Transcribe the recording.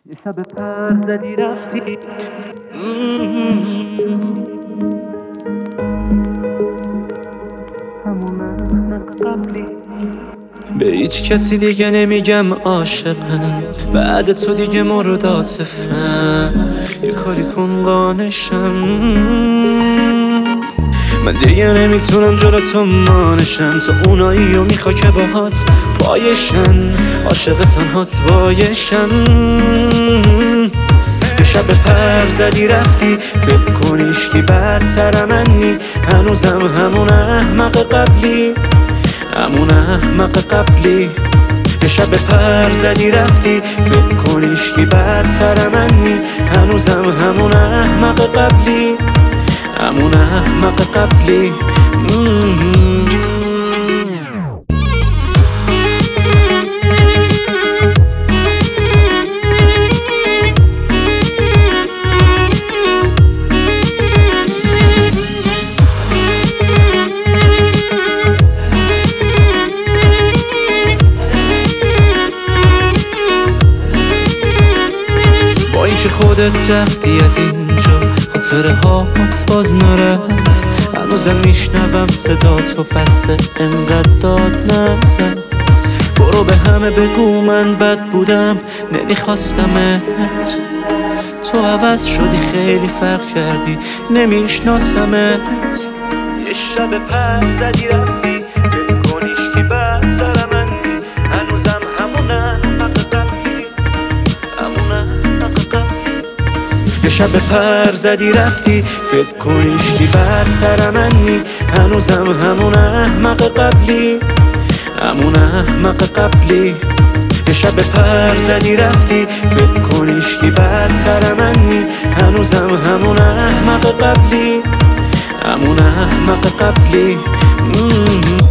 یه شب پر زدی رفتی همون قبلی. به هیچ کسی دیگه نمیگم عاشقم، بعد تو دیگه مورد عاطفم. یه کاری کن قانشم، من دیگه نمیتونم جلو تو مانشم. تو اونایی رو میخوا که باهات پایشن، عاشق تنهات بایشن. یه شب پر زدی رفتی، فکر کنیش که بدتر منی. هنوزم همون احمق قبلی، همون احمق قبلی. یه شب پر زدی رفتی، فکر کنیش که بدتر منی. هنوزم همون احمق قبلی، همون احمق قبلی. با اینکه خودت رفتی از اینجا، خاطره ها باز نرفت. هنوزم میشنوم صدا تو، پس انقدر داد نزن. برو به همه بگو من بد بودم، نمیخواستمت. تو عوض شدی، خیلی فرق کردی، نمیشناسمت. یه شب پر زدی رفتی، فکر کنیش که بدتر منی. هنوزم همون احمق قبلی، همون احمق قبلی. یه شب پر زدی رفتی، فکر کنیش که بدتر منی. هنوزم همون احمق قبلی، همون احمق قبلی. یه شب پر زدی رفتی، فکر کنیش که بدتر منی. هنوزم همون احمق قبلی، همون احمق قبلی.